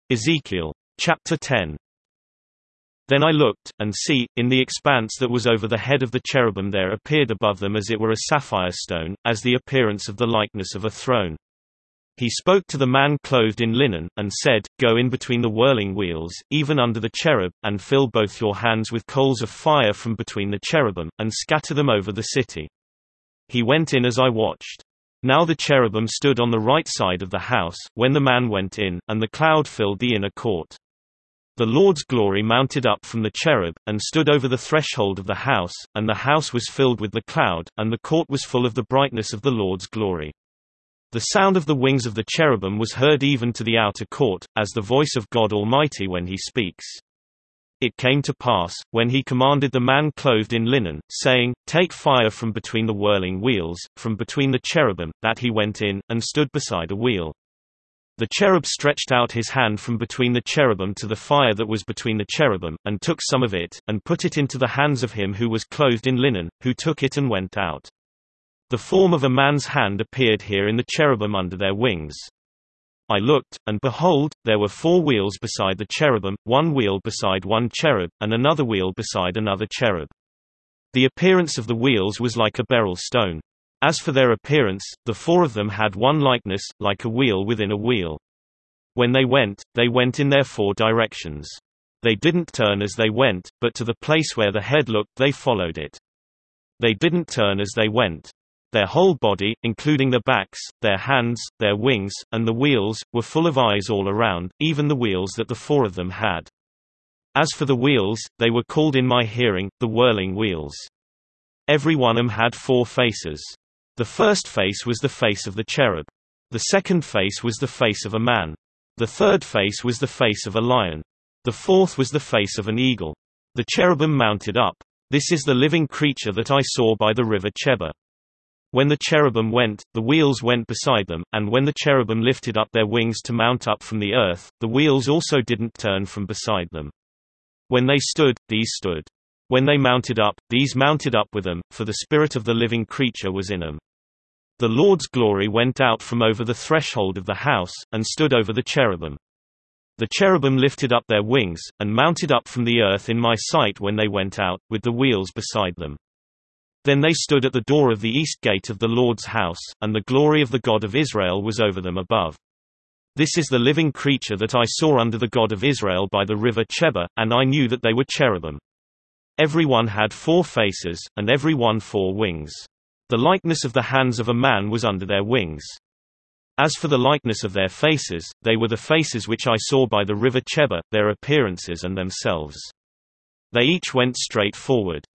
Ezekiel. Chapter 10. Then I looked, and see, in the expanse that was over the head of the cherubim there appeared above them as it were a sapphire stone, as the appearance of the likeness of a throne. He spoke to the man clothed in linen, and said, Go in between the whirling wheels, even under the cherub, and fill both your hands with coals of fire from between the cherubim, and scatter them over the city. He went in as I watched. Now the cherubim stood on the right side of the house, when the man went in, and the cloud filled the inner court. The Lord's glory mounted up from the cherub, and stood over the threshold of the house, and the house was filled with the cloud, and the court was full of the brightness of the Lord's glory. The sound of the wings of the cherubim was heard even to the outer court, as the voice of God Almighty when he speaks. It came to pass, when he commanded the man clothed in linen, saying, Take fire from between the whirling wheels, from between the cherubim, that he went in, and stood beside a wheel. The cherub stretched out his hand from between the cherubim to the fire that was between the cherubim, and took some of it, and put it into the hands of him who was clothed in linen, who took it and went out. The form of a man's hand appeared here in the cherubim under their wings. I looked, and behold, there were 4 wheels beside the cherubim, 1 wheel beside one cherub, and another wheel beside another cherub. The appearance of the wheels was like a beryl stone. As for their appearance, the 4 of them had one likeness, like a wheel within a wheel. When they went in their 4 directions. They didn't turn as they went, but to the place where the head looked they followed it. They didn't turn as they went. Their whole body, including their backs, their hands, their wings, and the wheels, were full of eyes all around, even the wheels that the 4 of them had. As for the wheels, they were called in my hearing, the whirling wheels. Every one of them had 4 faces. The first face was the face of the cherub. The second face was the face of a man. The third face was the face of a lion. The fourth was the face of an eagle. The cherubim mounted up. This is the living creature that I saw by the river Chebar. When the cherubim went, the wheels went beside them, and when the cherubim lifted up their wings to mount up from the earth, the wheels also didn't turn from beside them. When they stood, these stood. When they mounted up, these mounted up with them, for the spirit of the living creature was in them. The Lord's glory went out from over the threshold of the house, and stood over the cherubim. The cherubim lifted up their wings, and mounted up from the earth in my sight when they went out, with the wheels beside them. Then they stood at the door of the east gate of the Lord's house, and the glory of the God of Israel was over them above. This is the living creature that I saw under the God of Israel by the river Chebar, and I knew that they were cherubim. Every one had 4 faces, and every one 4 wings. The likeness of the hands of a man was under their wings. As for the likeness of their faces, they were the faces which I saw by the river Chebar, their appearances and themselves. They each went straight forward.